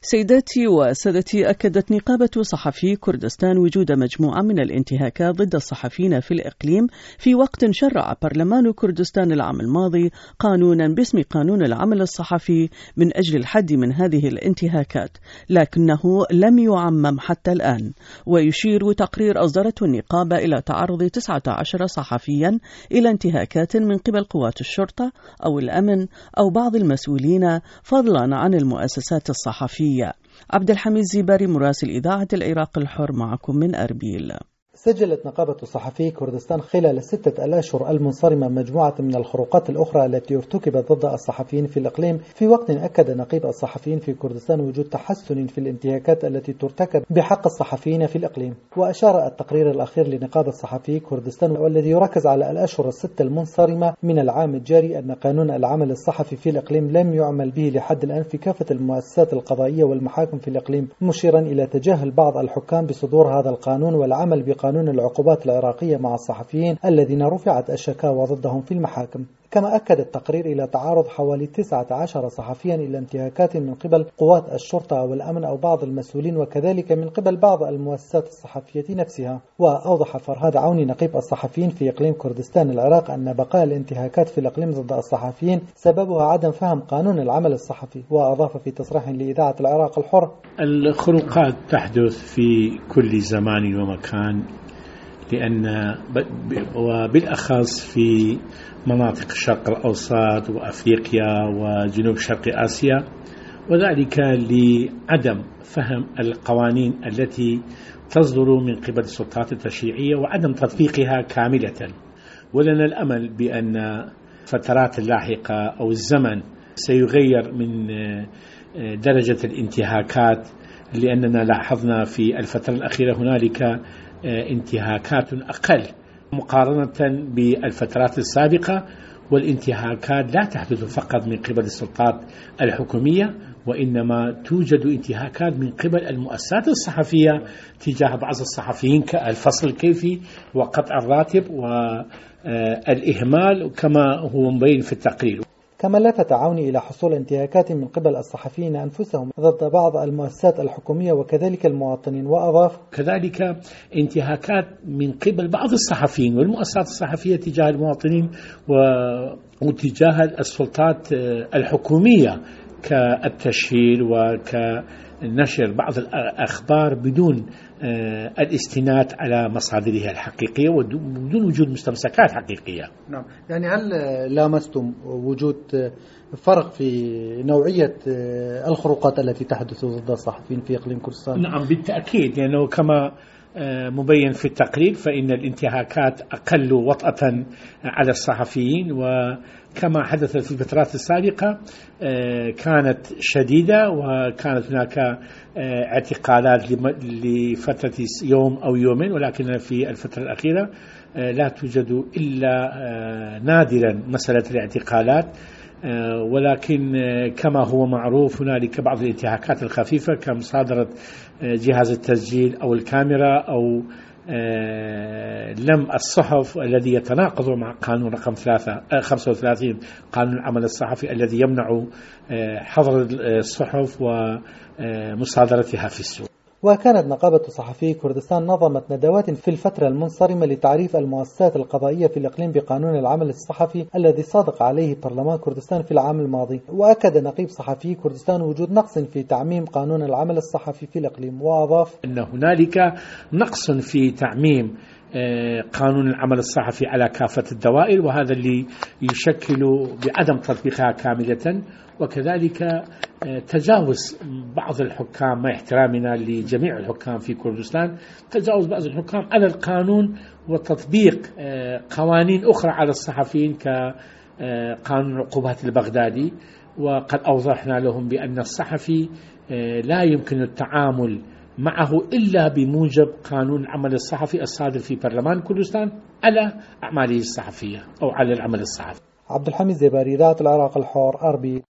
سيداتي وسادتي، أكدت نقابة صحفي كردستان وجود مجموعة من الانتهاكات ضد الصحفيين في الإقليم في وقت شرع برلمان كردستان العام الماضي قانونا باسم قانون العمل الصحفي من أجل الحد من هذه الانتهاكات، لكنه لم يعمم حتى الآن. ويشير تقرير أصدرته النقابة إلى تعرض 19 صحفيا إلى انتهاكات من قبل قوات الشرطة أو الأمن أو بعض المسؤولين، فضلا عن المؤسسات الصحفية. عبد الحميد زيباري، مراسل إذاعة العراق الحر، معكم من أربيل. سجلت نقابة صحفي كردستان خلال 6 الأشهر المنصرمة مجموعة من الخروقات الأخرى التي ارتكبت ضد الصحفيين في الإقليم، في وقت أكد نقيب الصحفيين في كردستان وجود تحسن في الانتهاكات التي ترتكب بحق الصحفيين في الإقليم. وأشار التقرير الأخير لنقابة صحفي كردستان والذي يركز على الأشهر ال6 المنصرمة من العام الجاري أن قانون العمل الصحفي في الإقليم لم يعمل به لحد الآن في كافة المؤسسات القضائية والمحاكم في الإقليم، مشيرا إلى تجاهل بعض الحكام بصدور هذا القانون والعمل بقانون العقوبات العراقية مع الصحفيين الذين رفعت الشكاوى ضدهم في المحاكم. كما أكد التقرير إلى تعرض حوالي 19 صحفيا إلى انتهاكات من قبل قوات الشرطة أو الأمن أو بعض المسؤولين، وكذلك من قبل بعض المؤسسات الصحفية نفسها. وأوضح فرهاد عوني نقيب الصحفيين في إقليم كردستان العراق أن بقاء الانتهاكات في الإقليم ضد الصحفيين سببها عدم فهم قانون العمل الصحفي. وأضاف في تصريح لإذاعة العراق الحر: الخروقات تحدث في كل زمان ومكان، لأن وبالأخص في مناطق الشرق الأوسط وأفريقيا وجنوب شرق آسيا، وذلك لعدم فهم القوانين التي تصدر من قبل السلطات التشريعية وعدم تطبيقها كاملة. ولنا الأمل بأن فترات اللاحقة أو الزمن سيغير من درجة الانتهاكات، لأننا لاحظنا في الفترة الأخيرة هنالك انتهاكات أقل مقارنة بالفترات السابقة، والانتهاكات لا تحدث فقط من قبل السلطات الحكومية، وإنما توجد انتهاكات من قبل المؤسسات الصحفية تجاه بعض الصحفيين كالفصل الكيفي وقطع الراتب والإهمال كما هو مبين في التقرير. كما لفت عوني إلى حصول انتهاكات من قبل الصحفيين أنفسهم ضد بعض المؤسسات الحكومية وكذلك المواطنين. وأضاف: كذلك انتهاكات من قبل بعض الصحفيين والمؤسسات الصحفية تجاه المواطنين وتجاه السلطات الحكومية كالتشهير وكنشر بعض الأخبار بدون الاستناد على مصادرها الحقيقية وبدون وجود مستمسكات حقيقية. نعم، يعني هل لامستم وجود فرق في نوعية الخروقات التي تحدث ضد الصحفيين في إقليم كردستان؟ نعم بالتأكيد، لأنه كما مبين في التقرير فإن الانتهاكات أقل وطأة على الصحفيين، وكما حدث في الفترات السابقة كانت شديدة، وكانت هناك اعتقالات لفترة يوم أو يومين، ولكن في الفترة الأخيرة لا توجد إلا نادرا مسألة الاعتقالات. ولكن كما هو معروف هنالك بعض الانتهاكات الخفيفة كمصادرة جهاز التسجيل أو الكاميرا أو لم الصحف الذي يتناقض مع قانون رقم 35 قانون العمل الصحفي الذي يمنع حظر الصحف ومصادرتها في السوق. وكانت نقابة صحفي كردستان نظمت ندوات في الفترة المنصرمة لتعريف المؤسسات القضائية في الإقليم بقانون العمل الصحفي الذي صادق عليه برلمان كردستان في العام الماضي. وأكد نقيب صحفي كردستان وجود نقص في تعميم قانون العمل الصحفي في الإقليم. وأضاف: أن هنالك نقص في تعميم قانون العمل الصحفي على كافة الدوائر، وهذا اللي يشكل بعدم تطبيقها كاملة، وكذلك تجاوز بعض الحكام مع احترامنا لجميع الحكام في كردستان، تجاوز بعض الحكام على القانون وتطبيق قوانين أخرى على الصحفيين كقانون العقوبات البغدادي. وقد أوضحنا لهم بأن الصحفي لا يمكن التعامل معه إلا بموجب قانون العمل الصحفي الصادر في برلمان كردستان على أعماله الصحفية أو على العمل الصحفي. عبد الحميد زيباري، إذاعة العراق الحر، أربيل.